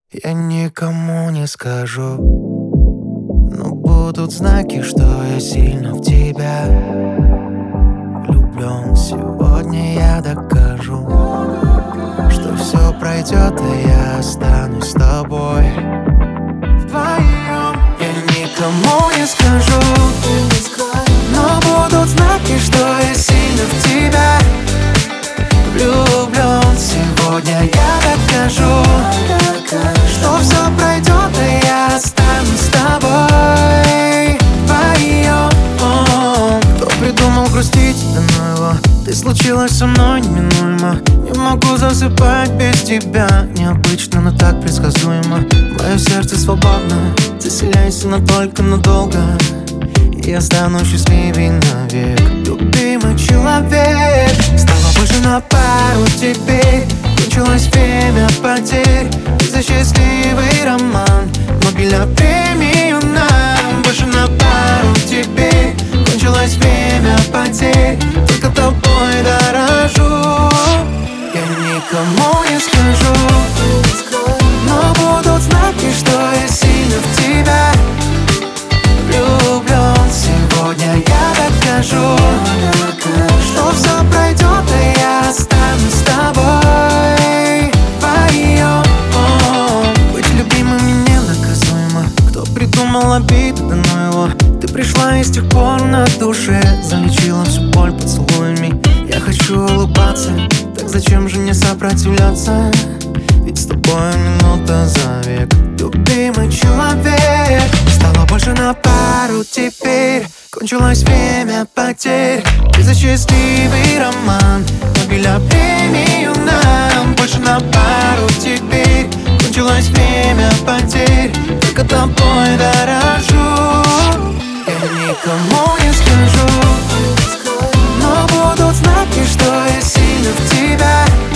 Я никому не скажу, но будут знаки, что я сильно в тебя влюблен. Сегодня я докажу, что все пройдет, и я останусь с тобой вдвоем. Я никому не скажу, но будут знаки, что я сильно в тебя влюблен. Сегодня я докажу, что все пройдет, и я останусь с тобой вдвоем. Кто придумал грустить, да ну его. Ты случилась со мной неминуемо. Не могу засыпать без тебя. Необычно, но так предсказуемо. Мое сердце свободно, заселяйся, но только надолго. И я стану счастливей навек. Любимый человек, стало больше на пару теперь. Кончилось время потерь. Ты за счастливый роман, мобиля премию нам. Больше на пару теперь. Кончилось время потерь. Только тобой дорожу. Я никому не скажу, но будут знаки, что я сильно в тебя влюблен. Сегодня я докажу, что все пройдет, и я останусь с тобой вдвоем. Быть любимым ненаказуемо. Кто придумал обиды, да ну его. Ты пришла и с тех пор на душе залечила всю боль поцелуями. Я хочу улыбаться, так зачем же не сопротивляться? Ведь с тобой минута за век. Любимый человек, стало больше на пару теперь. Кончилось время потерь. Ты за счастливый роман, мобиля премию нам. Больше на пару теперь. Кончилось время потерь. Только тобой дорожу. Я никому не скажу, но будут знаки, что я сильно в тебя